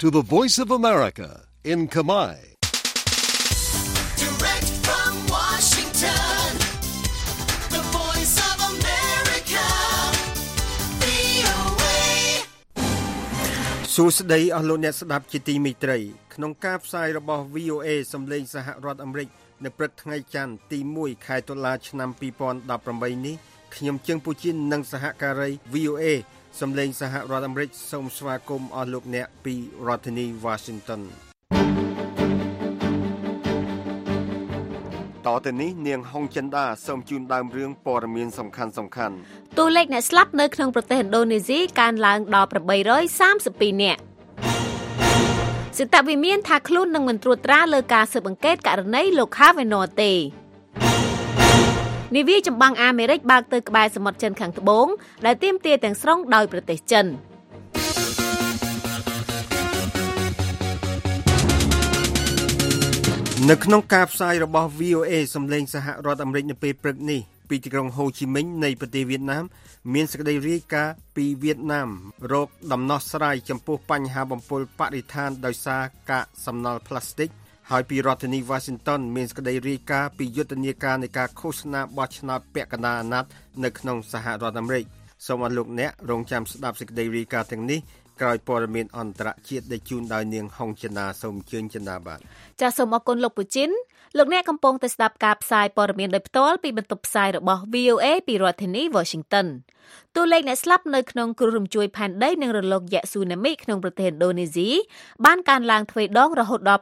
to the Voice of America in Khmer. Direct from Washington, the Voice of America, VOA. សួស្តីអស់លោកអ្នកស្ដាប់ជាទីមេត្រីក្នុងការផ្សាយរបស់ VOA សំឡេងសហរដ្ឋអាមេរិកនៅព្រឹកថ្ងៃច័ន្ទទី1ខែតុលាឆ្នាំ2018នេះខ្ញុំជើងពូជីននិងសហការី VOA សំឡេងសហរដ្ឋអាមេរិកសូមស្វាគមន៍អស់លោកអ្នកពីរដ្ឋធានី Washington តទៅនេះនាងហុងចិនដាសូមជូនដើមរឿងព័ត៌មានសំខាន់ៗតួលេខអ្នកស្លាប់នៅក្នុងប្រទេសឥណ្ឌូនេស៊ីកើនឡើងដល់832នាក់សិតវិមានថាខ្លួននឹងមិនត្រួតត្រាលើការស៊ើបអង្កេតករណីលោក Kavanaugh ទេនាវាចម្បាំងអាមេរិកបើកទៅក្បែរសមុទ្រចិនខាងត្បូងដែលទាមទារទាំងស្រុងដោយប្រទេសចិននៅក្នុងការផ្សាយរបស់ VOA សំឡេងសហរដ្ឋអាមេរិកនៅពេលព្រឹកនេះពីទីក្រុងហូជីមិញនៃប្រទេសវៀតណាមមានសេចក្តីរាយការណ៍ពីវៀតណាមរកដំណោះស្រាយចំពោះបញ្ហាបំពុលបរិស្ថានដោយសារកាកសំណល់ផ្លាស្ទិកហើយពីរដ្ឋធានី Washington មានសេចក្តីរាយការណ៍ពីយុទ្ធនាការនៃការឃោសនាបោះឆ្នោតពាក់កណ្ដាលអាណត្តិនៅក្នុងសហរដ្ឋអាមេរិកសូមអរលោកអ្នករងចាំស្ដាប់សេចក្តីរាយការណ៍ទាំងនេះក្រោយព័ត៌មានអន្តរជាតិដែលជូនដោយនាងហុងចិនដាសូមអញ្ជើញចិនដាបាទចាសសូមអរគុណលោកពូជីនលោកអ្នកកំពុងតែស្ដាប់ការផ្សាយព័ត៌មានដោយផ្ទាល់ពីបន្ទប់ផ្សាយរបស់ VOA ពីរដ្ឋធានី Washington តួលេខអ្នកស្លាប់នៅក្នុងគ្រោះរញ្ជួយផែនដីនិងរលកយក្សស៊ូណាមីក្នុងប្រទេសឥណ្ឌូនេស៊ីបានកើនឡើងទ្វេដងរហូតដល់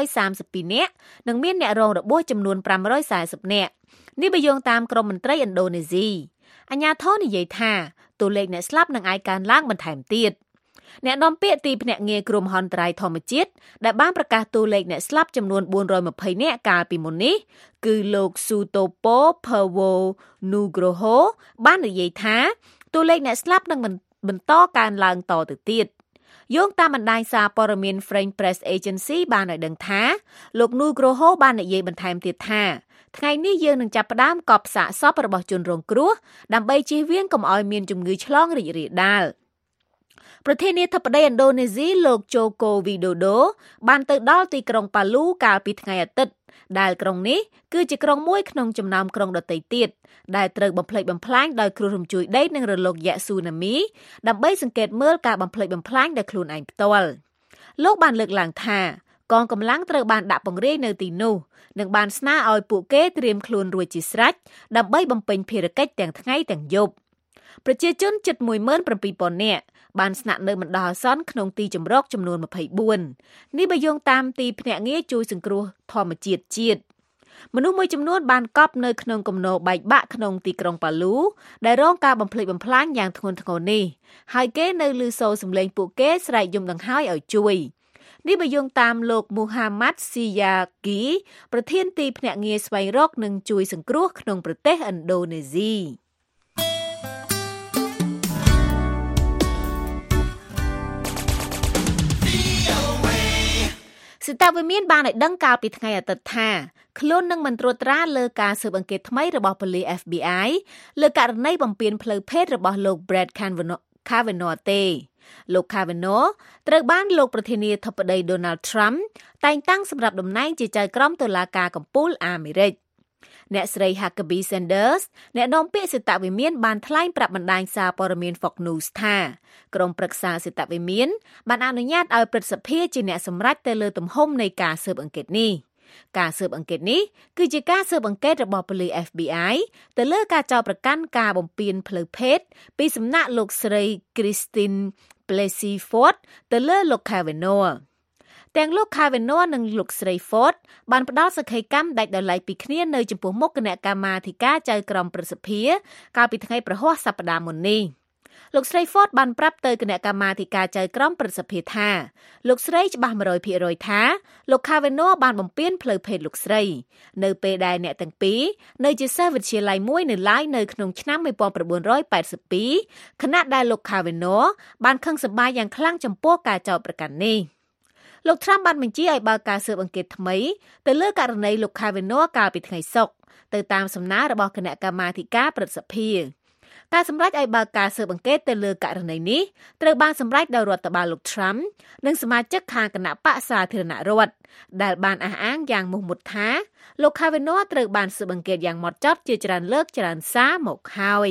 832នាក់និងមានអ្នករងរបួសចំនួន540នាក់នេះបើយោងតាមក្រមមន្ត្រីឥណ្ឌូនេស៊ីអាជ្ញាធរនិយាយថាតួលេខអ្នកស្លាប់នឹងអាចកើនឡើងបន្ថែមទៀតអ្នកនាំពាក្យទីភ្នាក់ងារគ្រោះមហន្តរាយធម្មជាតិដែលបានប្រកាសតួលេខអ្នកស្លាប់ចំនួន420នាក់កាលពីមុននេះគឺលោក Sutopo Purwo Nugroho បាននិយាយថាតួលេខអ្នកស្លាប់នឹងបន្តកើនឡើងតទៅទៀតយោងតាមបណ្ដាញសារព័ត៌មាន French Press Agency បានឲ្យដឹងថាលោក Nugroho បាននិយាយបន្ថែមទៀតថាថ្ងៃនេះយើងនឹងចាប់ផ្ដើមកប់សាកសពរបស់ជនរងគ្រោះដើម្បីជៀសវាងកុំឲ្យមានជំងឺឆ្លងរីករាលដាលប្រធានាធិបតីឥណ្ឌូនេស៊ីលោក Joko Widodo បានទៅដល់ទីក្រុងប៉ាឡូកាលពីថ្ងៃអាទិត្យដែលក្រុងនេះគឺជាក្រុងមួយក្នុងចំណោមក្រុងដទៃទៀតដែលត្រូវបំផ្លិចបំផ្លាញដោយគ្រោះរញ្ជួយដីនិងរលកយក្សស៊ូណាមីដើម្បីសង្កេតមើលការបំផ្លិចបំផ្លាញដោយខ្លួនឯងផ្ទាល់លោកបានលើកឡើងថាកងកម្លាំងត្រូវបានដាក់ពង្រាយនៅទីនោះនិងបានស្នើឲ្យពួកគេត្រៀមខ្លួនរួចជាស្រេចដើម្បីបំពេញភារកិច្ចទាំងថ្ងៃទាំងយប់ប្រជាជនជិត 17,000 នាក់បានស្នាក់នៅបណ្ដោះអាសន្នក្នុងទីជម្រកចំនួន24នេះបើយោងតាមទីភ្នាក់ងារជួយសង្គ្រោះធម្មជាតិមនុស្សមួយចំនួនបានកប់នៅក្នុងគំនរបែកបាក់ក្នុងទីក្រុងប៉ាឡូដែលរងការបំផ្លិចបំផ្លាញយ៉ាងធ្ងន់ធ្ងរនេះហើយគេនៅឮសូរសំឡេងពួកគេស្រែកយំដង្ហើយឲ្យជួយនេះបើយោងតាមលោក Muhammad Siyaki ប្រធានទីភ្នាក់ងារស្វែងរកនិងជួយសង្គ្រោះក្នុងប្រទេសឥណ្ឌូនេស៊ីសិតវិមានបានឲ្យដឹងកាលពីថ្ងៃអាទិត្យថាខ្លួននឹងមិនត្រួតត្រាលើការស៊ើបអង្កេតថ្មីរបស់ប៉ូលីស FBI លើករណីបំពានផ្លូវភេទរបស់លោក Brett Kavanaugh ទេលោក Kavanaugh ត្រូវបានលោកប្រធានាធិបតី Donald Trump តែងតាំងសម្រាប់តំណែងជាចៅក្រមតុលាការកំពូលអាមេរិកអ្នកស្រី Huckabee Sanders អ្នកនាំពាក្យសិតវិមានបានថ្លែងប្រាប់បណ្ដាញសារព័ត៌មាន Fox News ថាក្រុមប្រឹក្សាសិតវិមានបានអនុញ្ញាតឲ្យព្រឹទ្ធសភាជាអ្នកសម្រេចទៅលើទំហំនៃការស៊ើបអង្កេតនេះការស៊ើបអង្កេតនេះគឺជាការស៊ើបអង្កេតរបស់ប៉ូលីស FBI ទៅលើការចោទប្រកាន់ការបំពានផ្លូវភេទពីសំណាក់លោកស្រី Christine Blasey Ford ទៅលើលោក Kavanaughទាំងលោក Kavanaugh និងលោកស្រី Ford បានផ្ដល់សក្ខីកម្មដាច់ដោយឡែកពីគ្នានៅចំពោះមុខគណៈកម្មាធិការចៅក្រមព្រឹទ្ធសភាកាលពីថ្ងៃប្រហ័សសប្តាហ៍មុននេះលោកស្រី Ford បានប្រាប់ទៅគណៈកម្មាធិការចៅក្រមព្រឹទ្ធសភាថាលោកស្រីច្បាស់ 100% ថាលោក Kavanaugh បានបំពានផ្លូវភេទលោកស្រីនៅពេលដែលអ្នកទាំងពីរនៅជាសិស្សវិទ្យាល័យមួយនៅឡើយនៅក្នុងឆ្នាំ1982ខណៈដែលលោក Kavanaugh បានខឹងសម្បារយ៉ាងខ្លាំងចំពោះការចោទប្រកាន់នេះលោក Trump បានបញ្ជាឲ្យបើកការស៊ើបអង្កេតថ្មីទៅលើករណីលោក Kavanaugh កាលពីថ្ងៃសុក្រទៅតាមសំណើរបស់គណៈកម្មាធិការព្រឹទ្ធសភាការសម្រេចឲ្យបើកការស៊ើបអង្កេតទៅលើករណីនេះត្រូវបានសម្រេចដោយរដ្ឋបាលលោក Trump និងសមាជិកខាងគណៈបក្សសាធារណរដ្ឋដែលបានអះអាងយ៉ាងមោះមុតថាលោក Kavanaugh ត្រូវបានស៊ើបអង្កេតយ៉ាងហ្មត់ចត់ជាច្រើនលើកច្រើនសារមកហើយ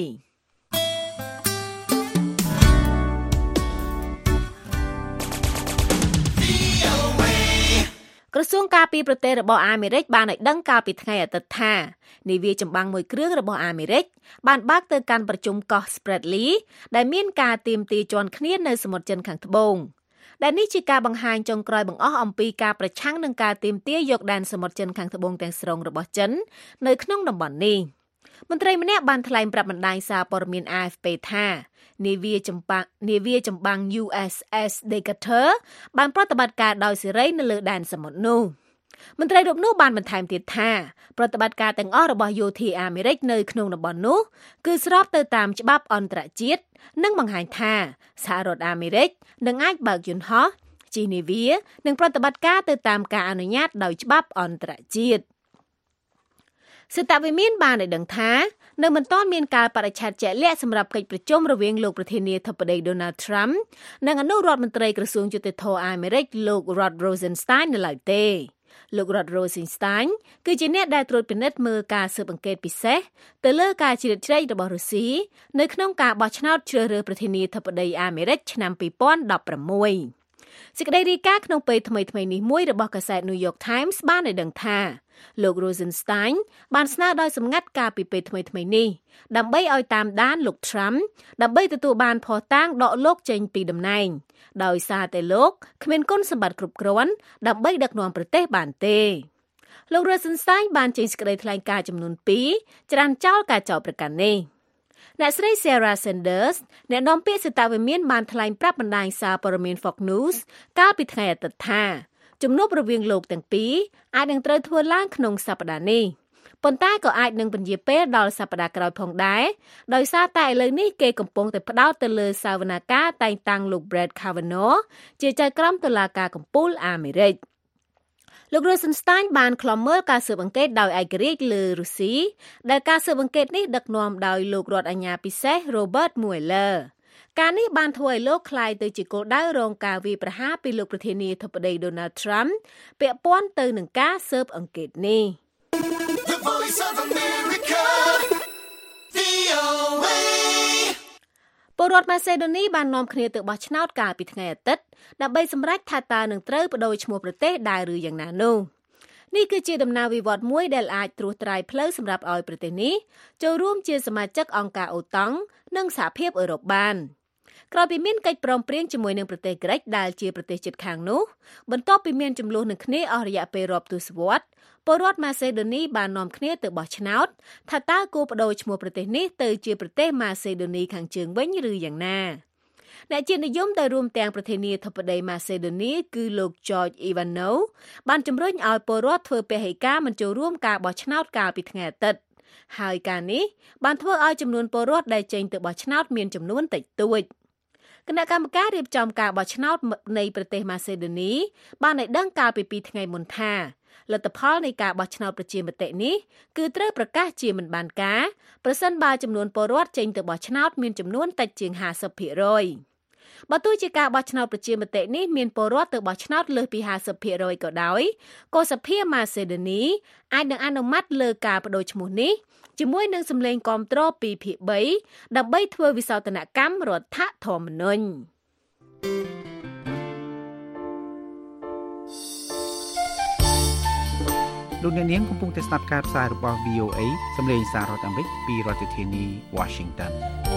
ក្រសួងការពារប្រទេសរបស់អាមេរិកបានឲ្យដឹងកាលពីថ្ងៃអាទិត្យថានាវាចម្បាំងមួយគ្រឿងរបស់អាមេរិកបានបើកទៅកាន់ប្រជុំកោះ Spratly ដែលមានការទាមទារជាន់គ្នានៅសមុទ្រចិនខាងត្បូងដែលនេះជាការបង្ហាញចុងក្រោយបង្អស់អំពីការប្រឆាំងនឹងការទាមទារយកដែនសមុទ្រចិនខាងត្បូងទាំងស្រុងរបស់ចិននៅក្នុងតំបន់នេះមន្ត្រីម្នាក់បានថ្លែងប្រាប់បណ្ដាញសារព័ត៌មាន AFP ថានាវាចម្បាំង USS Decatur បានប្រតិបត្តិការដោយសេរីនៅលើដែនសមុទ្រនោះមន្ត្រីរូបនោះបានបន្ថែមទៀតថាប្រតិបត្តិការទាំងអស់របស់យោធាអាមេរិកនៅក្នុងតំបន់នោះគឺស្របទៅតាមច្បាប់អន្តរជាតិនិងបង្ហាញថាសហរដ្ឋអាមេរិកនឹងអាចបើកយន្តហោះជិះនាវានិងប្រតិបត្តិការទៅតាមការអនុញ្ញាតដោយច្បាប់អន្តរជាតិសេតវិមានបានឲ្យដឹងថានៅមិនទាន់មានការបដិឆេទជាក់លាក់សម្រាប់កិច្ចប្រជុំរវាងលោកប្រធានាធិបតី Donald Trump និងអនុរដ្ឋមន្ត្រីក្រសួងយុតិធធម៌អាមេរិកលោក Rod Rosenstein នៅឡើយទេលោក Rod Rosenstein គឺជាអ្នកដែលត្រួតពិនិត្យមើលការស៊ើបអង្កេតពិសេសទៅលើការជ្រៀតជ្រែករបស់រុស្ស៊ីនៅក្នុងការបោះឆ្នោតជ្រើសរើសប្រធានាធិបតីអាមេរិកឆ្នាំ2016សេចក្តីរាយការណ៍ក្នុងពេលថ្មីៗនេះមួយរបស់កាសែត New York Times បានឲ្យដឹងថាលោក Rosenstein បានស្នើដោយសម្ងាត់ការពីពេលថ្មីៗនេះដើម្បីឲ្យតាមដានលោក Trump ដើម្បីទទួលបានភស្តុតាងដកលោកចេញពីតំណែងដោយសារតែលោកគ្មានគុណសម្បត្តិគ្រប់គ្រាន់ដើម្បីដឹកនាំប្រទេសបានទេលោក Rosenstein បានចេញសេចក្តីថ្លែងការណ៍ចំនួន2ច្រានចោលការចោទប្រកាន់នេះអ្នកស្រី Sarah Sanders អ្នកនាំពាក្យសេតវិមានបានថ្លែងប្រាប់បណ្ដាញសារព័ត៌មាន Fox News កាលពីថ្ងៃអាទិត្យថាជំនួបរវាងលោកទាំងពីរអាចនឹងត្រូវធ្វើឡើងក្នុងសប្តាហ៍នេះប៉ុន្តែក៏អាចនឹងពន្យាពេលដល់សប្តាហ៍ក្រោយផងដែរដោយសារតែឥឡូវនេះគេកំពុងតែផ្ដោតទៅលើសវនកម្មតែងតាំងលោក Brett Kavanaugh ជាចៅក្រមតុលាការកំពូលអាមេរិកលោក Rosenstein បានឃ្លាំមើលការស៊ើបអង្កេតដោយឯករាជ្យលើរុស្ស៊ីដែលការស៊ើបអង្កេតនេះដឹកនាំដោយលោករដ្ឋអាជ្ញាពិសេស Robert Muellerការនេះបានធ្វើឲ្យលោកក្លាយទៅជាគោលដៅរងការវាយប្រហារពីលោកប្រធានាធិបតី Donald Trump ពាក់ព័ន្ធទៅនឹងការស៊ើបអង្កេតនេះ The Voice of America, VOA. ពលរដ្ឋម៉ាសេដូនីបាននាំគ្នាទៅបោះឆ្នោតកាលពីថ្ងៃអាទិត្យដើម្បីសម្រេចថាតើនឹងត្រូវបដូរឈ្មោះប្រទេសដែរឬយ៉ាងណានោះនេះគឺជាដំណើរវិវត្តន៍មួយដែលអាចត្រួសត្រាយផ្លូវសម្រាប់ឲ្យប្រទេសនេះចូលរួមជាសមាជិកអង្គការអូតុងនិងសហភាពអឺរ៉ុបបានក្រោយពីមានកិច្ចព្រមព្រៀងជាមួយនឹងប្រទេសក្រិកដែលជាប្រទេសជិតខាងនោះបន្ទាប់ពីមានជម្លោះនឹងគ្នាអស់រយៈពេលរាប់ទសវត្សរ៍ពលរដ្ឋម៉ាសេដូនីបាននាំគ្នាទៅបោះឆ្នោតថាតើគួរបដូរឈ្មោះប្រទេសនេះទៅជាប្រទេសម៉ាសេដូនីខាងជើងវិញឬយ៉ាងណាអ្នកជាតិនិយមដែលរួមទាំងប្រធានាធិបតីម៉ាសេដូនីគឺលោក George Ivanov បានជំរុញឲ្យពលរដ្ឋធ្វើពហិការមិនចូលរួមការបោះឆ្នោតកាលពីថ្ងៃអាទិត្យហើយការនេះបានធ្វើឲ្យចំនួនពលរដ្ឋដែលចេញទៅបោះឆ្នោតមានចំនួនតិចតួចគណៈកម្មការរៀបចំការបោះឆ្នោតនៃប្រទេសម៉ាសេដូនីបានឲ្យដឹងកាលពី2ថ្ងៃមុនថាលទ្ធផលនៃការបោះឆ្នោតប្រជាមតិនេះគឺត្រូវប្រកាសជាមិនបានការប្រសិនបើចំនួនពលរដ្ឋចេញទៅបោះឆ្នោតមានចំនួនតិចជាង 50% បើទោះជាការបោះឆ្នោតប្រជាមតិនេះមានពលរដ្ឋទៅបោះឆ្នោតលើសពី 50% ក៏ដោយក៏សភាម៉ាសេដូនីអាចនឹងអនុម័តលើការបដូរឈ្មោះនេះជាមួយនឹងសម្លេងគាំទ្រពីភាគ3ដើម្បីធ្វើវិសោធនកម្មរដ្ឋធម្មនុញ្ញលោកអ្នកនាងកំពុងតែស្ដាប់ការផ្សាយរបស់ VOA សម្លេងសាររដ្ឋអាមេរិកពីរដ្ឋធានី Washington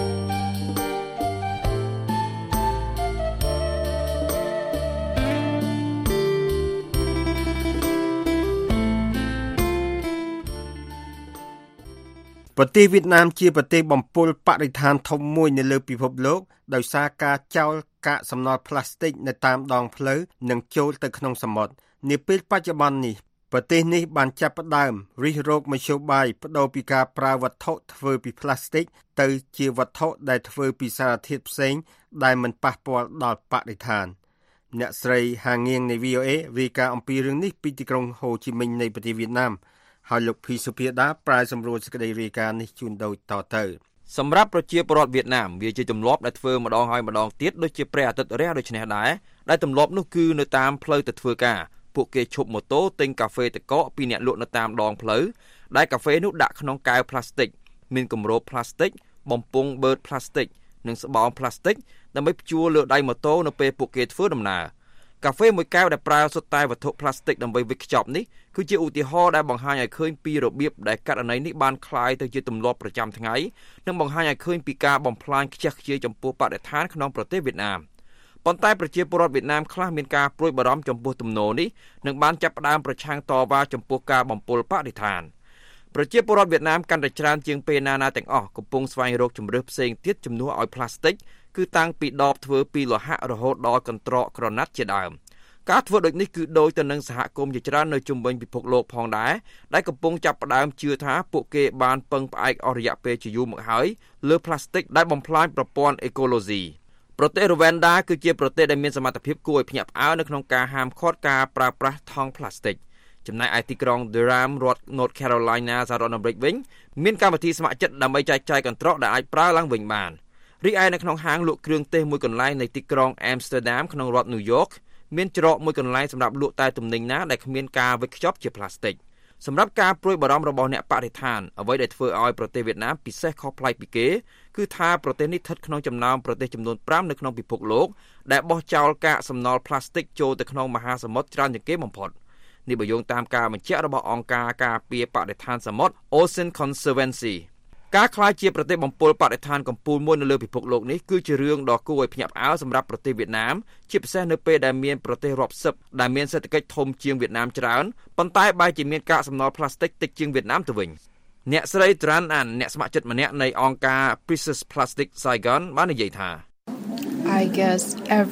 ប្រទេសវៀតណាមជាប្រទេសបំពុលបរិស្ថានធំមួយនៅលើពិភពលោកដោយសារការចោលកាកសំណល់ផ្លាស្ទិកនៅតាមដងផ្លូវនិងចូលទៅក្នុងសមុទ្រនាពេលបច្ចុប្បន្ននេះប្រទេសនេះបានចាប់ផ្ដើមរិះរោចមធ្យោបាយបដូរពីការប្រើវត្ថុធ្វើពីផ្លាស្ទិកទៅជាវត្ថុដែលធ្វើពីសារធាតុផ្សេងដែលមិនប៉ះពាល់ដល់បរិស្ថានអ្នកស្រីហាងៀងនៃ VOA រាយការណ៍អំពីរឿងនេះពីទីក្រុងហូជីមិញនៃប្រទេសវៀតណាមហើយលោកភីសុភាដាប្រាយសម្រួលសេចក្តីរាយការណ៍នេះជូនដោយតទៅសម្រាប់ប្រជាពលរដ្ឋវៀតណាមវាជាទម្លាប់ដែលធ្វើម្ដងហើយម្ដងទៀតដូចជាព្រះអាទិត្យរះដូចនេះដែរដែលទម្លាប់នោះគឺនៅតាមផ្លូវទៅធ្វើការពួកគេឈប់ម៉ូតូទិញកាហ្វេទឹកកកពីអ្នកលក់នៅតាមដងផ្លូវដែលកាហ្វេនោះដាក់ក្នុងកែវផ្លាស្ទិកមានគម្របផ្លាស្ទិកបំពង់បឺតផ្លាស្ទិកនិងស្បោងផ្លាស្ទិកដើម្បីព្យួរលើដៃម៉ូតូនៅពេលពួកគេធ្វើដំណើរកាហ្វេមួយកែវដែលប្រើសុទ្ធតែវត្ថុផ្លាស្ទិកដើម្បីវេចខ្ចប់នេះគឺជាឧទាហរណ៍ដែលបង្ហាញឲ្យឃើញពីរបៀបដែលករណីនេះបានคล้ายទៅជាទម្លាប់ប្រចាំថ្ងៃនិងបង្ហាញឲ្យឃើញពីការបំផ្លាញខ្ជះខ្ជាយចំពោះបរិស្ថានក្នុងប្រទេសវៀតណាមប៉ុន្តែប្រជាពលរដ្ឋវៀតណាមខ្លះមានការព្រួយបារម្ភចំពោះទំនោរនេះនិងបានចាប់ផ្ដើមប្រឆាំងតវ៉ាចំពោះការបំពុលបរិស្ថានប្រជាពលរដ្ឋវៀតណាមកាន់តែច្រើនជាងពេលណាទាំងអស់កំពុងស្វែងរកជម្រើសផ្សេងទៀតជំនួសឲ្យផ្លាស្ទិកគឺតាំងពីដបធ្វើពីលោហៈរហូតដល់កន្ត្រកក្រណាត់ជាដើមការធ្វើដូចនេះគឺដូចទៅនឹងសហគមន៍ជាច្រើននៅជុំវិញពិភពលោកផងដែរដែលកំពុងចាប់ផ្ដើមជឿថាពួកគេបានពឹងផ្អែកអស់រយៈពេលជាយូរមកហើយលើផ្លាស្ទិកដែលបំផ្លាញប្រព័ន្ធអេកូឡូស៊ីប្រទេសរ៉ូវែនដាគឺជាប្រទេសដែលមានសមត្ថភាពគួរឲ្យភ្ញាក់ផ្អើលនៅក្នុងការហាមឃាត់ការប្រើប្រាស់ថង់ផ្លាស្ទិកចំណែកឯទីក្រុង Durham រដ្ឋ North Carolina សហរដ្ឋអាមេរិកវិញមានកម្មវិធីស្ម័គ្រចិត្តដើម្បីចែកចាយកន្ត្រកដែលអាចប្រើឡើងវិញបានរីឯនៅក្នុងហាងលក់គ្រឿងទេសមួយកន្លែងในទីក្រុង Amsterdam ក្នុងរដ្ឋ New York មានច្រកមួយកន្លែងសម្រាប់លក់តែទំនិញណាដែលគ្មានការវេចខ្ចប់ជាផ្លាស្ទិកសម្រាប់ការព្រួយបារម្ភរបស់អ្នកបរិស្ថានអ្វីដែលធ្វើឲ្យប្រទេសវៀតណាមពិសេសខុសប្លែកពីគេគឺថាប្រទេសនេះស្ថិតក្នុងចំណោមប្រទេសចំនួន5នៅក្នុងពិភពលោកដែលបោះចោលកាកសំណល់ផ្លាស្ទិកចូលទៅក្នុងមហាសមុទ្រច្រើនជាងគេបំផុតនេះបើយោងតាមការបញ្ជាក់របស់អង្គការការពារបរិស្ថានសមុទ្រ Ocean Conservancy ការក្លាយជាប្រទេសបំពុលបរិស្ថានកំពូលមួយនៅលើពិភពលោកនេះគឺជារឿងដ៏គួរឲ្យភ្ញាក់ផ្អើលសម្រាប់ប្រទេសវៀតណាមជាពិសេសនៅពេលដែលមានប្រទេសរាប់សិបដែលមានសេដ្ឋកិច្ចធំជាងវៀតណាមច្រើនប៉ុន្តែបែរជាមានកាកសំណល់ផ្លាស្ទិកតិចជាងវៀតណាមទៅវិញអ្នកស្រី Tran An អ្នកស្ម័គ្រចិត្តម្នាក់នៃអង្គការ Precious Plastic Saigon បាននិយាយថា I guess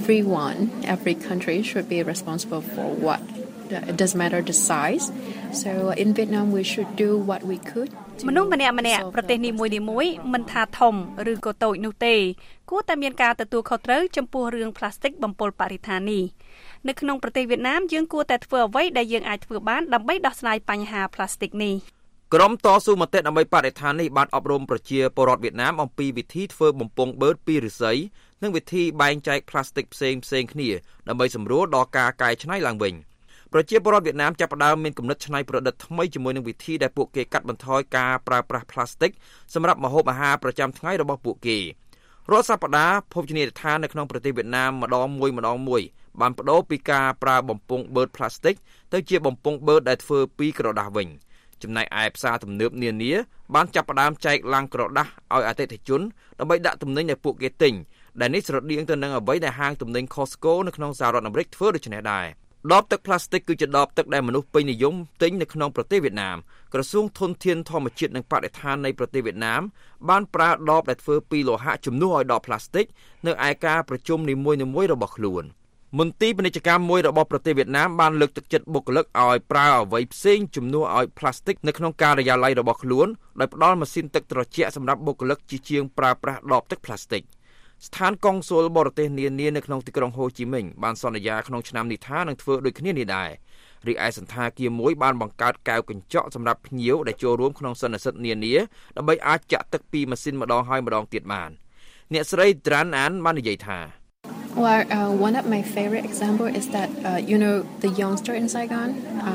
every country should be responsible for what it doesn't matter the size so in Vietnam we should do what we could មនុស្សម្នាក់ប្រទេសនីមួយមិនថាធំឬក៏តូចនោះទេគួរតែមានការទទួលខុសត្រូវចំពោះរឿងផ្លាស្ទិកបំពុលបរិស្ថាននេះនៅក្នុងប្រទេសវៀតណាមយើងគួរតែធ្វើអ្វីដែលយើងអាចធ្វើបានដើម្បីដោះស្រាយបញ្ហាផ្លាស្ទិកនេះក្រុមតស៊ូមតិដើម្បីបរិស្ថាននេះបានអប់រំប្រជាពលរដ្ឋវៀតណាមអំពីវិធីធ្វើបំពង់បឺតពីឫស្សីនិងវិធីបែងចែកផ្លាស្ទិកផ្សេងគ្នាដើម្បីសម្រួលដល់ការកែច្នៃឡើងវិញប្រជាពលរដ្ឋវៀតណាមចាប់ផ្ដើមមានគំនិតច្នៃប្រឌិតថ្មីជាមួយនឹងវិធីដែលពួកគេកាត់បន្ថយការប្រើប្រាស់ផ្លាស្ទិកសម្រាប់ម្ហូបអាហារប្រចាំថ្ងៃរបស់ពួកគេរាល់សប្តាហ៍ភោជនីយដ្ឋាននៅក្នុងប្រទេសវៀតណាមម្ដងមួយបានប្ដូរពីការប្រើបំពង់បឺតផ្លាស្ទិកទៅជាបំពង់បឺតដែលធ្វើពីក្រដាសវិញចំណែកឯផ្សារទំនើបនានាបានចាប់ផ្ដើមចែកឡាំងក្រដាសឲ្យអតិថិជនដើម្បីដាក់ទំនិញដែលពួកគេទិញដែលនេះស្រដៀងទៅនឹងអ្វីដែលហាងទំនិញ Costco នៅក្នុងសហរដ្ឋអាមេរិកធ្វើដូច្នេះដែរដបទឹកផ្លាស្ទិកគឺជាដបទឹកដែលមនុស្សពេញនិយមទិញនៅក្នុងប្រទេសវៀតណាមក្រសួងធនធានធម្មជាតិនិងបរិស្ថាននៃប្រទេសវៀតណាមបានប្រើដបដែលធ្វើពីលោហៈជំនួសឲ្យដបផ្លាស្ទិកនៅឯការប្រជុំនីមួយៗរបស់ខ្លួនមន្ទីរពាណិជ្ជកម្មមួយរបស់ប្រទេសវៀតណាមបានលើកទឹកចិត្តបុគ្គលិកឲ្យប្រើអ្វីផ្សេងជំនួសឲ្យផ្លាស្ទិកនៅក្នុងការិយាល័យរបស់ខ្លួនដោយផ្ដល់ម៉ាស៊ីនទឹកត្រជាក់សម្រាប់បុគ្គលិកជាងប្រើប្រាស់ដបទឹកផ្លាស្ទិកស្ថានកុងស៊ុលបរទេសនានានៅក្នុងទីក្រុងហូជីមិញបានសន្យាក្នុងឆ្នាំនេះថានឹងធ្វើដូចគ្នានេះដែររីឯសន្តាគារមួយបានបង្កើតកែវកញ្ចក់សម្រាប់ភ្ញៀវដែលចូលរួមក្នុងសន្និសីទនានាដើម្បីអាចចាក់ទឹកពីម៉ាស៊ីនម្ដងហើយម្ដងទៀតបានអ្នកស្រី Tran An បាននិយាយថា Well, one of my favorite example is that the youngster in Saigon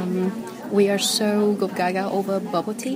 we are so gaga over bubble tea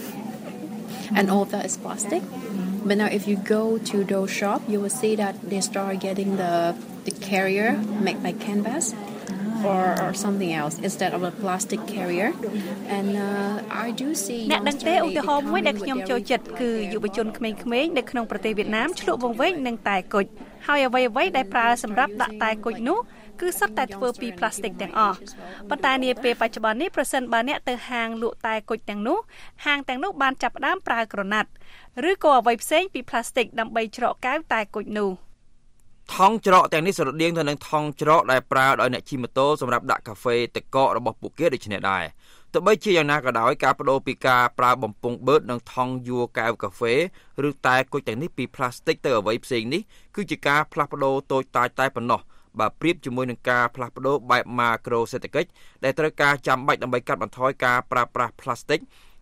and all of that is plastic but now if you go to those shop you will see that they start getting the carrier made by canvas or something else instead of a plastic carrier and I do see អ្នកដឹងទេឧទាហរណ៍មួយដែលខ្ញុំចូលចិត្តគឺយុវជនក្មេងៗនៅក្នុងប្រទេសវៀតណាមឆ្លក់វង្វេងនឹងតែគុជហើយអ្វីៗដែលប្រើសម្រាប់ដាក់តែគុជនោះគឺសុទ្ធតែធ្វើពីផ្លាស្ទិកទាំងអស់ប៉ុន្តែនាពេលបច្ចុប្បន្ននេះប្រសិនបើអ្នកទៅហាងលក់តែគុជទាំងនោះហាងទាំងនោះបានចាប់ផ្ដើមប្រើក្រណាត់ឬក៏អ្វីផ្សេងពីផ្លាស្ទិកដើម្បីច្រកកែវតែគុជនោះថង់ច្រកទាំងនេះស្រដៀងទៅនឹងថង់ច្រកដែលប្រើដោយអ្នកជិះម៉ូតូសម្រាប់ដាក់កាហ្វេទឹកកករបស់ពួកគេដូចនេះដែរទោះបីជាយ៉ាងណាក៏ដោយការបដូរពីការប្រើបំពង់បឺតនិងថង់យួរកែវកាហ្វេឬតែគុជទាំងនេះពីផ្លាស្ទិកទៅអ្វីផ្សេងនេះគឺជាការផ្លាស់ប្ដូរតូចតាចតែប៉ុណ្ណោះបើប្រៀបជាមួយនឹងការផ្លាស់ប្ដូរបែបម៉ាក្រូសេដ្ឋកិច្ចដែលត្រូវការចាំបាច់ដើម្បីកាត់បន្ថយការប្រើប្រាស់ផ្លាស្ទិក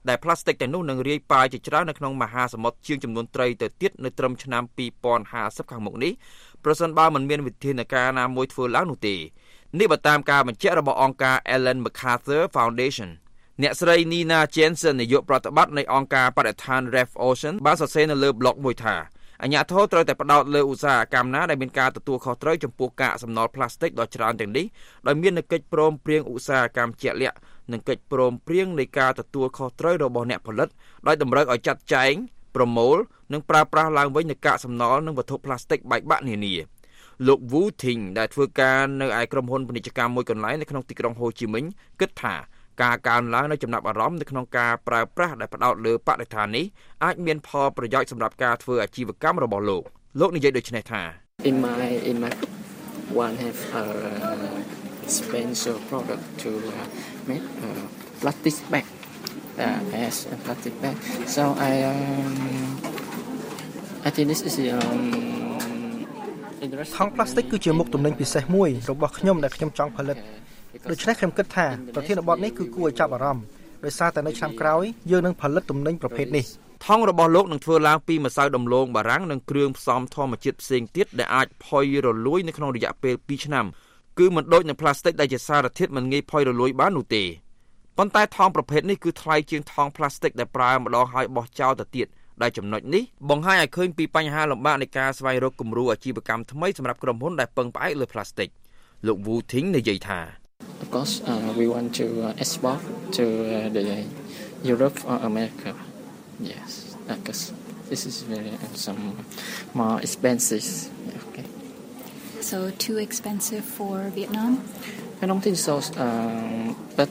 ដែលផ្លាស្ទិកទាំងនោះនឹងរាយប៉ាយជាច្រើននៅក្នុងមហាសមុទ្រជាងចំនួនត្រីទៅទៀតនៅត្រឹមឆ្នាំ2050ខាងមុខនេះប្រសិនបើមិនមានវិធានការណាមួយធ្វើឡើងនោះទេនេះបើតាមការបញ្ជាក់របស់អង្គការ Ellen MacArthur Foundation អ្នកស្រី Nina Jensen នាយកប្រតិបត្តិនៃអង្គការបរិស្ថាន Reef Ocean បានសរសេរនៅលើ blog មួយថាអាជ្ញាធរត្រូវតែផ្ដោតលើឧស្សាហកម្មណាដែលមានការទទួលខុសត្រូវចំពោះកាកសំណល់ផ្លាស្ទិកដ៏ច្រើនទាំងនេះដោយមានកិច្ចព្រមព្រៀងឧស្សាហកម្មជាក់លាក់និងកិច្ចព្រមព្រៀងនៃការទទួលខុសត្រូវរបស់អ្នកផលិតដោយតម្រូវឲ្យចាត់ចែងប្រមូលនិងប្រើប្រាស់ឡើងវិញនូវកាកសំណល់និងវត្ថុផ្លាស្ទិកបែកបាក់នានាលោក Wu Ting ដែលធ្វើការនៅឯក្រុមហ៊ុនពាណិជ្ជកម្មមួយកន្លែងនៅក្នុងទីក្រុងហូជីមិញគិតថាការកើនឡើងនៅចំណាប់អារម្មណ៍នៅក្នុងការប្រើប្រាស់ដែលផ្ដោតលើបរិស្ថាននេះអាចមានផលប្រយោជន៍សម្រាប់ការធ្វើអាជីវកម្មរបស់លោកនិយាយដូចនេះថា In my one have special product to make plastic bag as a plastic bag so I think this is ថង់ផ្លាស្ទិកគឺជាមុខទំនិញពិសេសមួយរបស់ខ្ញុំដែលខ្ញុំចង់ផលិតដូច្នេះខ្ញុំគិតថាប្រធានបទនេះគឺគួរឲ្យចាប់អារម្មណ៍ដោយសារតែនៅឆ្នាំក្រោយយើងនឹងផលិតទំនិញប្រភេទនេះថង់របស់លោកនឹងធ្វើឡើងពីម្សៅដំឡូងបារាំងនិងគ្រឿងផ្សំធម្មជាតិផ្សេងទៀតដែលអាចផុយរលួយនៅក្នុងរយៈពេល2ឆ្នាំគឺមិនដូចនឹងផ្លាស្ទិកដែលជាសារធាតុមិនងាយផុយរលួយបាននោះទេប៉ុន្តែថង់ប្រភេទនេះគឺថ្លៃជាងថង់ផ្លាស្ទិកដែលប្រើម្ដងហើយបោះចោលទៅទៀតដែលចំណុចនេះបង្ហាញឲ្យឃើញពីបញ្ហាលំបាកនៃការស្វែងរកគំរូអាជីវកម្មថ្មីសម្រាប់ក្រុមហ៊ុនដែលពឹងផ្អែកលើផ្លាស្ទិកលោក Wu Ting និយាយថា Of course we want to export to the Europe or America yes because this is very some more expensive okay so too expensive for Vietnam I don't think so but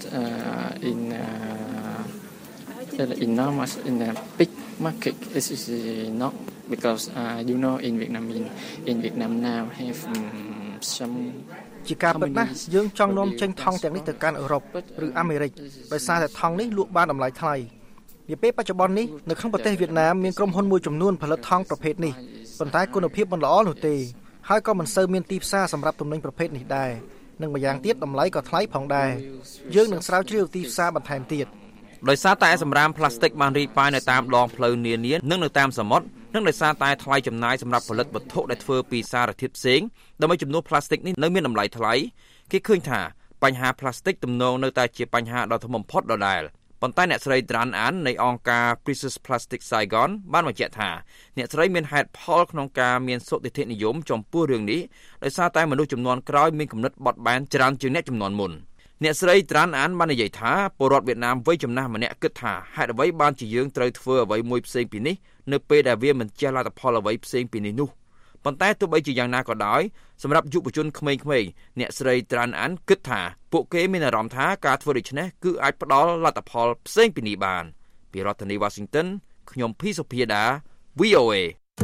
in a big market this is not because you know in Vietnam now have some ជាការពិតណាស់យើងចង់នាំចេញថង់ទាំងនេះទៅកាន់អឺរ៉ុបឬអាមេរិកដោយសារតែថង់នេះលក់បានតម្លៃថ្លៃនាពេលបច្ចុប្បន្ននេះនៅក្នុងប្រទេសវៀតណាមមានក្រុមហ៊ុនមួយចំនួនផលិតថង់ប្រភេទនេះប៉ុន្តែគុណភាពមិនល្អនោះទេហើយក៏មិនសូវមានទីផ្សារសម្រាប់ទំនិញប្រភេទនេះដែរនិងម្យ៉ាងទៀតតម្លៃក៏ថ្លៃផងដែរយើងនឹងស្រាវជ្រាវទីផ្សារបន្ថែមទៀតដោយសារតែសម្រាមផ្លាស្ទិកបានរីកប៉ាយនៅតាមដងផ្លូវនានានិងនៅតាមសមុទ្រនិងដោយសារតែថ្លៃចំណាយសម្រាប់ផលិតវត្ថុដែលធ្វើពីសារធាតុផ្សេងដើម្បីជំនួសផ្លាស្ទិកនេះនៅមានតម្លៃថ្លៃគេឃើញថាបញ្ហាផ្លាស្ទិកទំនងនៅតែជាបញ្ហាដ៏ធំបំផុតដដែលប៉ុន្តែអ្នកស្រី Tran An នៃអង្គការ Precious Plastic Saigon បានបញ្ជាក់ថាអ្នកស្រីមានហេតុផលក្នុងការមានសុទិដ្ឋិនិយមចំពោះរឿងនេះដោយសារតែមនុស្សជំនាន់ក្រោយមានគំនិតបត់បែនច្រើនជាងអ្នកជំនាន់មុនអ្នកស្រី Tran An បាននិយាយថាពលរដ្ឋវៀតណាមវ័យចំណាស់ម្នាក់គិតថាហេតុអ្វីបានជាយើងត្រូវធ្វើអ្វីមួយផ្សេងពីនេះនៅពេលដែលវាមិនចេះលទ្ធផលអ្វីផ្សេងពីនេះនោះប៉ុន្តែទោះបីជាយ៉ាងណាក៏ដោយសម្រាប់យុវជនក្មេងៗអ្នកស្រី Tran An គិតថាពួកគេមានអារម្មណ៍ថាការធ្វើដូច្នេះគឺអាចផ្ដល់លទ្ធផលផ្សេងពីនេះបានពីរដ្ឋធានី Washington ខ្ញុំភីសុភាដា VOA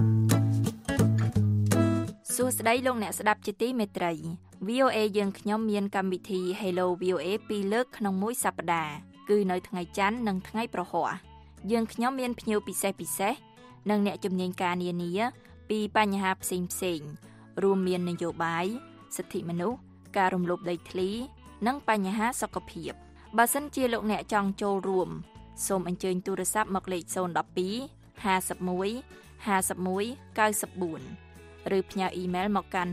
សួស្តីលោកអ្នកស្ដាប់ជាទីមេត្រី VOA យើងខ្ញុំមានកម្មវិធី Hello VOA 2លើកក្នុងមួយសប្តាហ៍គឺនៅថ្ងៃច័ន្ទនិងថ្ងៃប្រហ័សយើងខ្ញុំមានភ្ញៀវពិសេសនិងអ្នកជំនាញការនានាពីបញ្ហាផ្សេងរួមមាននយោបាយសិទ្ធិមនុស្សការរំលោភដីធ្លីនិងបញ្ហាសុខភាពបើសិនជាលោកអ្នកចង់ចូលរួមសូមអញ្ជើញទូរស័ព្ទមកលេខ012 51 51 94 ឬផ្ញើអ៊ីមែលមកកាន់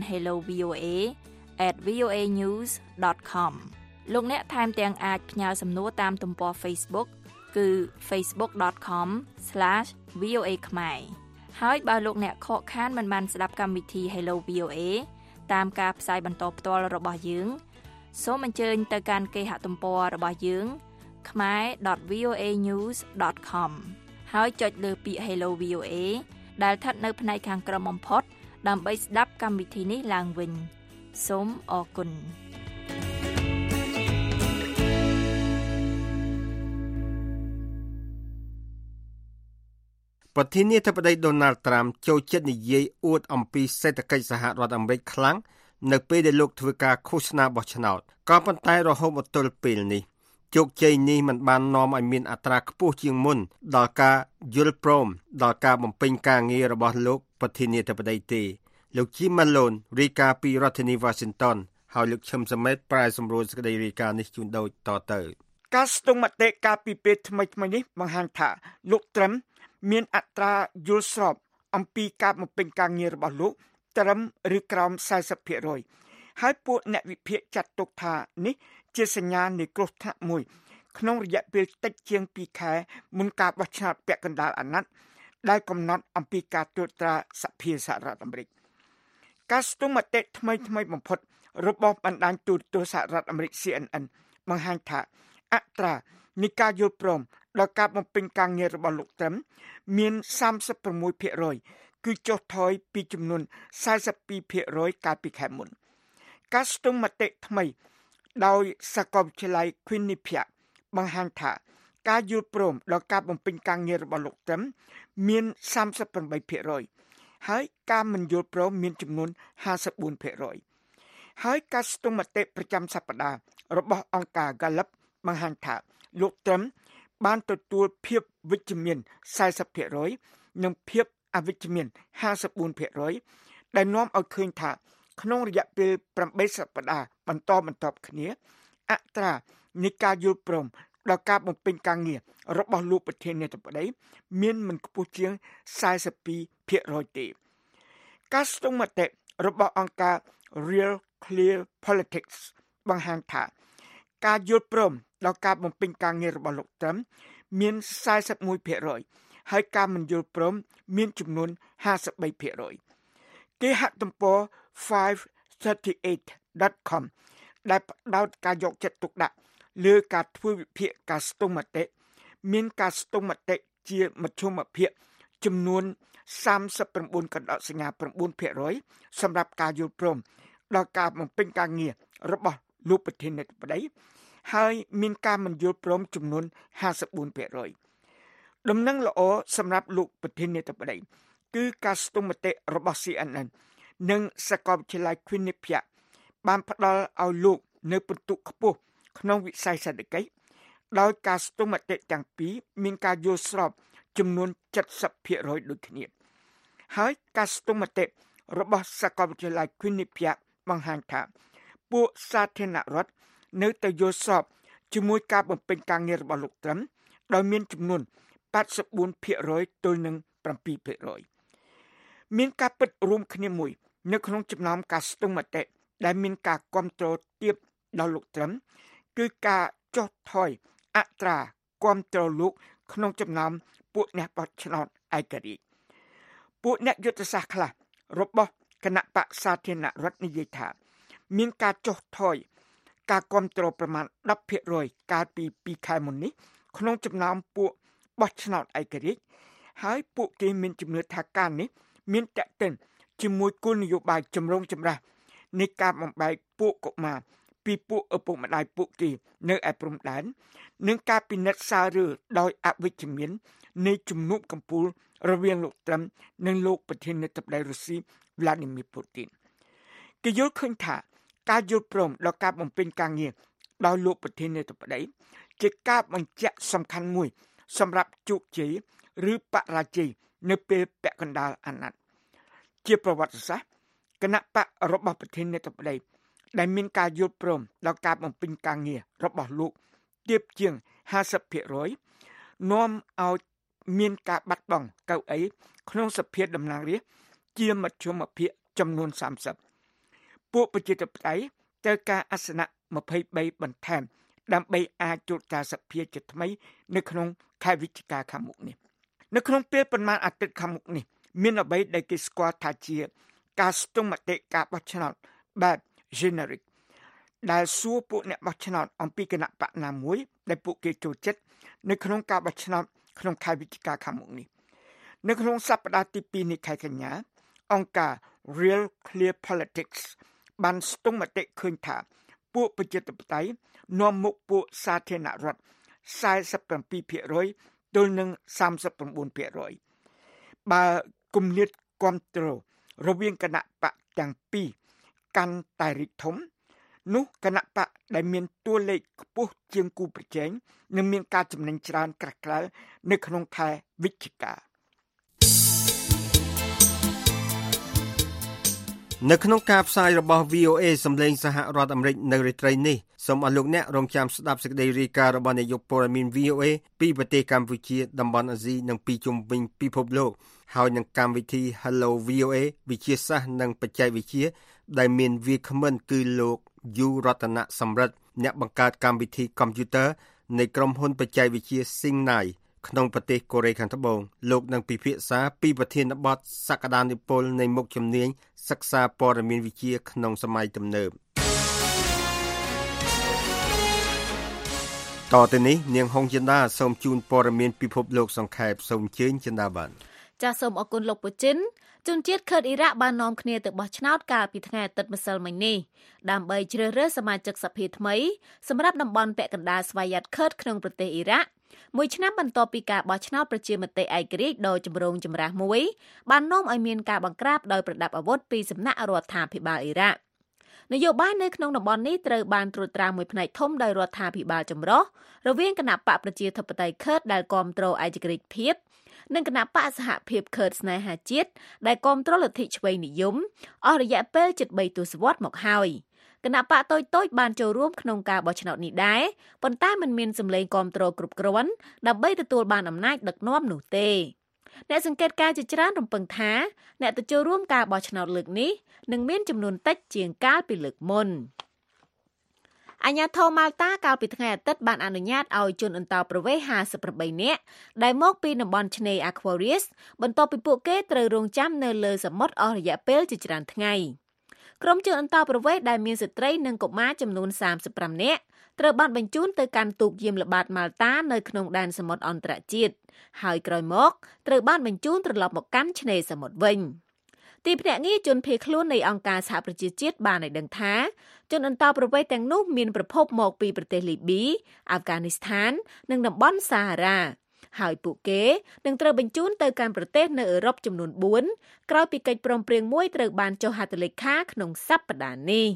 hellovoa@voanews.com លោកអ្នកថែមទាំងអាចផ្ញើសំណួរតាមទំព័រ Facebook គឺ facebook.com/voa ខ្មែរហើយបើលោកអ្នកខកខានមិនបានស្ដាប់កម្មវិធី Hello VOA តាមការផ្សាយបន្តផ្ទាល់របស់យើងសូមអញ្ជើញទៅកាន់គេហទំព័ររបស់យើង khmer.voanews.com ហើយចុចលើពាក្យ Hello VOA ដែលស្ថិតនៅផ្នែកខាងក្រោមបំផុតដើម្បីស្ដាប់កម្មវិធីនេះឡើងវិញសូមអរគុណប្រធានាធិបតី Donald Trump ចូលចិត្តនិយាយអួតអំពីសេដ្ឋកិច្ចសហរដ្ឋអាមេរិកខ្លាំងនៅពេលដែលលោកធ្វើការឃោសនាបោះឆ្នោតក៏ប៉ុន្តែរហូតមកទល់ពេលនេះជោគជ័យនេះមិនបាននាំឲ្យមានអត្រាខ្ពស់ជាងមុនដល់ការយល់ព្រមដល់ការបំពេញការងាររបស់លោកប្រធានាធិបតីទេលោក Jim Malone រាយការណ៍ពីរដ្ឋធានី Washington ហើយលោកឈឹមសមេតប្រាយសម្រួលសេចក្តីរាយការណ៍នេះជូនដូចតទៅការស្ទង់មតិការពីពេលថ្មីៗនេះបង្ហាញថាលោកត្រឹមមានអត្រាយល់ស្របអំពីការបំពេញការងាររបស់លោកត្រឹមឬក្រោម 40% ហើយពួកអ្នកវិភាគចាត់ទុកថានេះជាសញ្ញានៃគ្រោះថ្នាក់មួយក្នុងរយៈពេលតិចជាង2ខែមុនការបោះឆ្នោតពាក់កណ្ដាលអាណត្តិដែលកំណត់អំពីការត្រួតត្រាសភាសហរដ្ឋអាមេរិកការស្ទង់មតិថ្មីបំផុតរបស់បណ្ដាញទូរទស្សន៍សហរដ្ឋអាមេរិក CNN បង្ហាញថាអត្រានៃការយល់ព្រមដល់ការបំពេញការងាររបស់លោកត្រឹមមាន 36% គឺចុះថយពីចំនួន 42% កាលពីខែមុនការស្ទង់មតិថ្មីដោយសាកលវិទ្យាល័យ Quinnipiac បង្ហាញថាការយល់ព្រមដល់ការបំពេញការងាររបស់លោកត្រឹមមាន 38% ហើយការមិនយល់ព្រមមានចំនួន 54% ហើយការស្ទង់មតិប្រចាំសប្តាហ៍របស់អង្គការ Gallup បង្ហាញថាលោកត្រឹមបានទទួលភាពវិជ្ជមាន 40% និងភាពអវិជ្ជមាន 54% ដែលនាំឲ្យឃើញថាក្នុងរយៈពេល8សប្តាហ៍បន្តគ្នាអត្រានៃការយល់ព្រមដល់ការបំពេញការងាររបស់លោកប្រធានាធិបតីមានមិនខ្ពស់ជាង 42% ទេការស្ទង់មតិរបស់អង្គការ Real Clear Politics បង្ហាញថាការយល់ព្រមដល់ការបំពេញការងាររបស់លោកត្រឹមមាន 41% ហើយការមិនយល់ព្រមមានចំនួន 53% គេហទំព័រ 538.com ដែលផ្ដោតការយកចិត្តទុកដាក់លើការធ្វើវិភាគការស្ទង់មតិមានការស្ទង់មតិជាមធ្យមភាពចំនួន 39.9% សម្រាប់ការយល់ព្រមដល់ការបំពេញការងាររបស់លោកប្រធានាធិបតីហើយមានការមិនយល់ព្រមចំនួន 54% ដំណឹងល្អសម្រាប់លោកប្រធានាធិបតីគឺការស្ទង់មតិរបស់ CNN និងសាកលវិទ្យាល័យ Quinnipiac បានផ្ដល់ឲ្យលោកនៅពិន្ទុខ្ពស់ក្នុងវិស័យសេដ្ឋកិច្ចដោយការស្ទង់មតិទាំងពីរមានការយល់ស្របចំនួន 70% ដូចគ្នាហើយការស្ទង់មតិរបស់សាកលវិទ្យាល័យ Quinnipiac បង្ហាញថាពួកសាធារណរដ្ឋនៅតែយល់ស្របជាមួយការបំពេញការងាររបស់លោកត្រឹមដោយមានចំនួន 84% ទល់នឹង 7% មានការពិតរួមគ្នាមួយនៅក្នុងចំណោមការស្ទង់មតិដែលមានការគាំទ្រទាបដល់លោកត្រឹមគឺការចុះថយអត្រាគាំទ្រលោកក្នុងចំណោមពួកអ្នកបោះឆ្នោតឯករាជ្យពួកអ្នកយុទ្ធសាស្ត្រខ្លះរបស់គណៈបក្សសាធារណរដ្ឋនិយាយថាមានការចុះថយការគាំទ្រប្រមាណ 10% កាលពី2ខែមុននេះក្នុងចំណោមពួកបោះឆ្នោតឯករាជ្យហើយពួកគេមានជំនឿថាការនេះមានតេតិនជាមួយគោលនយោបាយចម្រូងចម្រាសនៃការបំបែកពួកកុមារពីពួកឪពុកម្ដាយពួកគេនៅឯព្រំដែននិងការពិនិត្យសាររើដោយអវិជ្ជមាននៃជំនួបកំពូលរវាងលោកត្រឹមនិងលោកប្រធានាធិបតីរុស្ស៊ី Vladimir Putin គេយល់ឃើញថាការយល់ព្រមដល់ការបំពេញការងារដោយលោកប្រធានាធិបតីជាការបញ្ជាក់សំខាន់មួយសម្រាប់ជោគជ័យឬបរាជ័យនៅពេលពាក់កណ្ដាលអាណត្តិជាប្រវត្តិសាស្ត្រគណៈបករបស់ប្រធានាធិបតីដែលមានការយល់ព្រមដល់ការបំពេញការងាររបស់លោកទាបជាង 50% នាំឲ្យមានការបាត់បង់កៅអីក្នុងសភាតំណាងរាស្ត្រជាមធ្យមភាគចំនួន 30 ពួកប្រជាធិបតេយ្យត្រូវការអាសនៈ23បន្ថែមដើម្បីអាចចូលការសភាជាថ្មីនៅក្នុងខែវិច្ឆិកាខាងមុខនេះនៅក្នុងពេលប៉ុន្មានអាទិត្យខាងមុខនេះមានអ្វីដែលគេស្គាល់ថាជាការស្ទង់មតិការបោះឆ្នោតបែប generic ដែលសួរពួកអ្នកបោះឆ្នោតអំពីគណៈបកណាមួយដែលពួកគេចូលចិត្តនៅក្នុងការបោះឆ្នោតក្នុងខែវិច្ឆិកាខាងមុខនេះនៅក្នុងសប្តាហ៍ទី2នៃខែកញ្ញាអង្គការ Real Clear Politics បានស្ទង់មតិឃើញថាពួកប្រជាធិបតេយ្យនាំមុខពួកសាធារណរដ្ឋ 47% ទល់នឹង 39% បើគម្លាតគាំទ្ររវាងគណៈបកទាំងពីរកាន់តែរីកធំនោះគណៈបកដែលមានតួលេខខ្ពស់ជាងគូប្រជែងនឹងមានការចំណេញច្រើនក្រាស់ក្រែលនៅក្នុងខែវិច្ឆិកានៅក្នុងការផ្សាយរបស់ VOA សម្លេងសហរដ្ឋអាមេរិកនៅរាត្រីនេះសូមអរលោកអ្នករងចាំស្ដាប់សេចក្តីរាយការណ៍របស់នាយកព័ត៌មាន VOA ពីប្រទេសកម្ពុជាតំបន់អាស៊ីនិងពីជុំវិញពិភពលោកហើយនឹងកម្មវិធី Hello VOA វិទ្យាសាស្ត្រនិងបច្ចេកវិទ្យាដែលមានវាគ្មិនគឺលោកយូរតនៈសំរិទ្ធអ្នកបង្កើតកម្មវិធីកុំព្យូទ័រនៃក្រុមហ៊ុនបច្ចេកវិទ្យា Singnai ក្នុងប្រទេសកូរ៉េខាងត្បូងលោកនឹងពិភាក្សាពីប្រធានបទសក្តានុពលនៃមុខជំនាញសិក្សាព័ត៌មានវិទ្យាក្នុងសម័យទំនើបតទៅនេះនាងហុងចិន្តាសូមជូនព័ត៌មានពិភពលោកសង្ខេបសូមអញ្ជើញចិន្តាបានចាសសូមអរគុណលោកពូជីនជនជាតិខឺតអ៊ីរ៉ាក់បាននាំគ្នាទៅបោះឆ្នោតកាលពីថ្ងៃអាទិត្យម្សិលមិញនេះដើម្បីជ្រើសរើសសមាជិកសភាថ្មីសម្រាប់តំបន់ពាក់កណ្ដាលស្វយ័តខឺតក្នុងប្រទេសអ៊ីរ៉ាក់មួយឆ្នាំបន្ទាប់ពីការបោះឆ្នោតប្រជាមតិឯករាជ្យដ៏ចម្រូងចម្រាសមួយបាននាំឲ្យមានការបង្ក្រាបដោយប្រដាប់អាវុធពីសំណាក់រដ្ឋាភិបាលអ៊ីរ៉ាក់នយោបាយនៅក្នុងតំបន់នេះត្រូវបានត្រួតត្រាមួយផ្នែកធំដោយរដ្ឋាភិបាលចម្រុះរវាងគណបកប្រជាធិបតេយ្យខឺតដែលគាំទ្រឯករាជ្យភាពនិងគណបកសហភាពខឺតស្នេហាជាតិដែលគាំទ្រលទ្ធិឆ្វេងនិយមអស់រយៈពេលជិត3ទសវត្សរ៍មកហើយគណបកតូចៗបានចូលរួមក្នុងការបោះឆ្នោតនេះដែរប៉ុន្តែមិនមានសម្លេងគាំទ្រគ្រប់គ្រាន់ដើម្បីទទួលបានអំណាចដឹកនាំនោះទេអ្នកសង្កេតការណ៍ជាច្រើនរំពឹងថាអ្នកទៅចូលរួមការបោះឆ្នោតលើកនេះនឹងមានចំនួនតិចជាងកាលពីលើកមុនអាញាធរម៉ាល់តាកាលពីថ្ងៃអាទិត្យបានអនុញ្ញាតឲ្យជនអន្តោប្រវេសន៍58នាក់ដែលមកពីតំបន់ឆ្នេរ Aquarius បន្ទាប់ពីពួកគេត្រូវរងចាំនៅលើសមុទ្រអស់រយៈពេលជាច្រើនថ្ងៃក្រុមជនអន្តោប្រវេសន៍ដែលមានស្ត្រីនិងកុមារចំនួន35នាក់ត្រូវបានបញ្ជូនទៅកាន់ទូកយាមល្បាតម៉ាល់តានៅក្នុងដែនសមុទ្រអន្តរជាតិហើយក្រោយមកត្រូវបានបញ្ជូនត្រឡប់មកកាន់ឆ្នេរសមុទ្រវិញទីភ្នាក់ងារជនភៀសខ្លួននៃអង្គការសហប្រជាជាតិបានឲ្យដឹងថាជនអន្តោប្រវេសន៍ទាំងនោះមានប្រភពមកពីប្រទេសលីប៊ីអាហ្វហ្គានីស្ថាននិងតំបន់សាហារ៉ាហើយពួកគេនឹងត្រូវបញ្ជូនទៅកាន់ប្រទេសនៅអឺរ៉ុបចំនួន4ក្រោយពីកិច្ចព្រមព្រៀងមួយត្រូវបានចុះហត្ថលេខាក្នុងសប្តាហ៍នេះ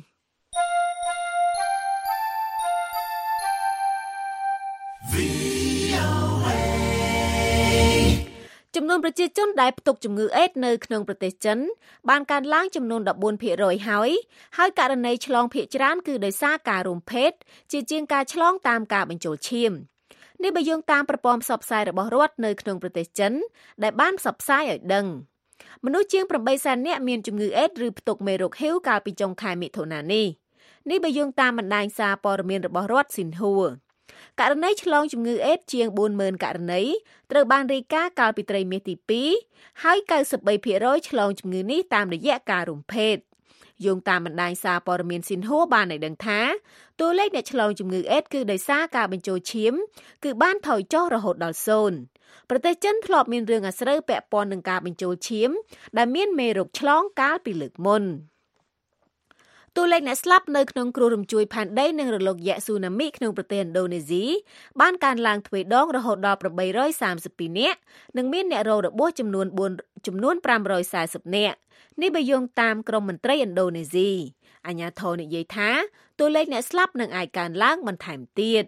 ចំនួនប្រជាជនដែលផ្ទុកជំងឺអេដនៅក្នុងប្រទេសចិនបានកើនឡើងចំនួន 14% ហើយករណីឆ្លងភាគច្រើនគឺដោយសារការរួមភេទជាជាងការឆ្លងតាមការបញ្ចូលឈាមនេះបើយោងតាមប្រព័ន្ធផ្សព្វផ្សាយរបស់រដ្ឋនៅក្នុងប្រទេសចិនដែលបានផ្សព្វផ្សាយឲ្យដឹងមនុស្សជាង 800,000 នាក់មានជំងឺអេដឬផ្ទុកមេរោគ HIV កាលពីចុងខែមិថុនានេះបើយោងតាមបណ្ដាញសារព័ត៌មានរបស់រដ្ឋស៊ីនហួរករណីឆ្លងជំងឺអេដជាង 40,000 ករណីត្រូវបានរាយការណ៍កាលពីត្រីមាសទី2ហើយ 93% ឆ្លងជំងឺនេះតាមរយៈការរួមភេទយោងតាមបណ្ដាញសារព័ត៌មានស៊ីនហួរបានឲ្យដឹងថាតួលេខអ្នកឆ្លងជំងឺអេដគឺដោយសារការបញ្ចូលឈាមគឺបានថយចុះរហូតដល់0ប្រទេសចិនធ្លាប់មានរឿងអាស្រូវពាក់ព័ន្ធនឹងការបញ្ចូលឈាមដែលមានមេរោគឆ្លងកាលពីលើកមុនតួលេខអ្នកស្លាប់នៅក្នុងគ្រោះរញ្ជួយផែនដីនិងរលកយក្សស៊ូណាមីក្នុងប្រទេសឥណ្ឌូនេស៊ីបានកើនឡើងទ្វេដងរហូតដល់832នាក់និងមានអ្នករងរបួសចំនួន540នាក់នេះបើយោងតាមក្រមមន្ត្រីឥណ្ឌូនេស៊ីអាជ្ញាធរនិយាយថាតួលេខអ្នកស្លាប់នឹងអាចកើនឡើងបន្ថែមទៀត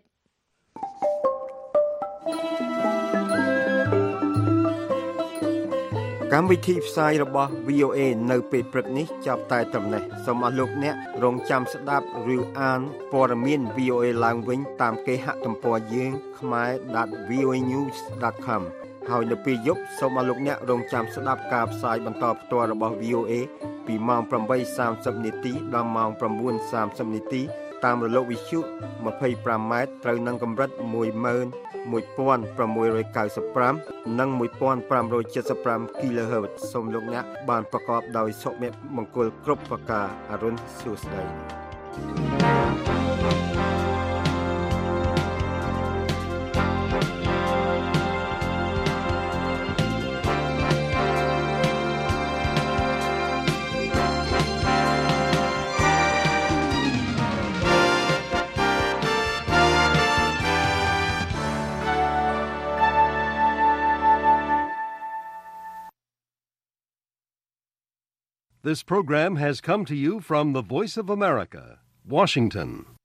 កម្មវិធីផ្សាយរបស់ VOA នៅពេលព្រឹកនេះចាប់តែត្រឹមនេះសូមអរលោកអ្នករងចាំស្ដាប់ឬអានព័ត៌មាន VOA ឡើងវិញតាមគេហទំព័រយើង khmer.voanews.com ហើយនៅពេលយប់សូមអរលោកអ្នករងចាំស្ដាប់ការផ្សាយបន្តផ្ទាល់របស់ VOA ពីម៉ោង 8:30 នាទីដល់ម៉ោង 9:30 នាទីតាមរលកវិទ្យុ 25m ត្រូវនឹងកម្រិត 11695 និង 1575 kHz សូមលោកអ្នកបានប្រកបដោយសុភមង្គលគ្រប់ប្រការអរុនសួស្តី This program has come to you from the Voice of America, Washington.